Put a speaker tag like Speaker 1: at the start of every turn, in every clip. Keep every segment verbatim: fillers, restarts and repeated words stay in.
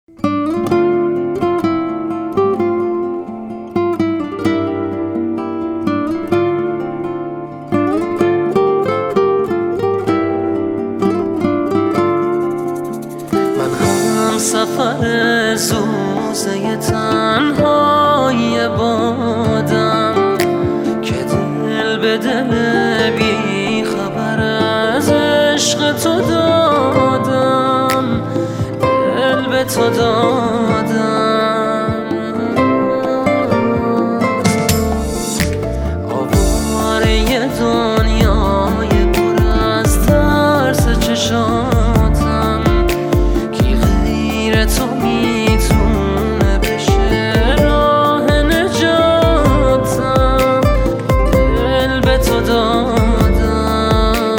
Speaker 1: سفر زوزه تنهای بادم که دل به دل بی خبر از عشق تو دادم، دل به تو دادم. آواره دنیای پر از ترس چشاتم، تو میتونه بشه راه نجاتم، دل به تو دادم.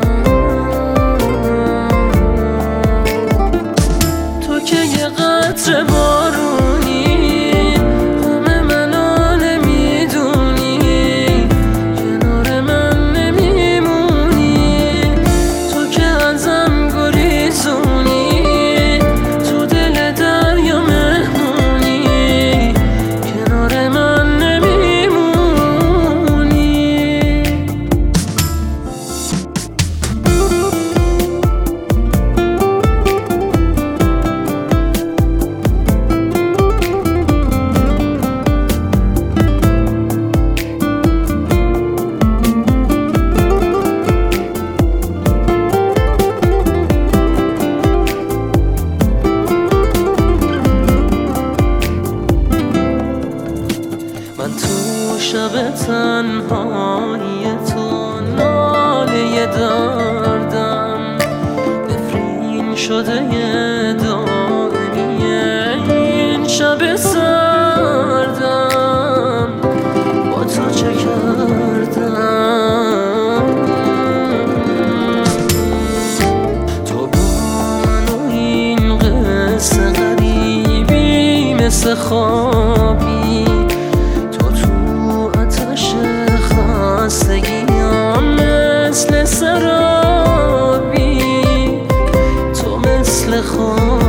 Speaker 1: تو که یه قطره بارونی، همه منو نمیدونی، کنار من نمیمونی. تو که ازم گریزونی، من تو شب تنهایی تو ناله دردم، نفرین شده یه دائمی این شب سردم. با تو چه کردم؟ تو با من و این قصه غریبی مثل خوابی، خستگیام مثل سرابی، تو مثل خواب.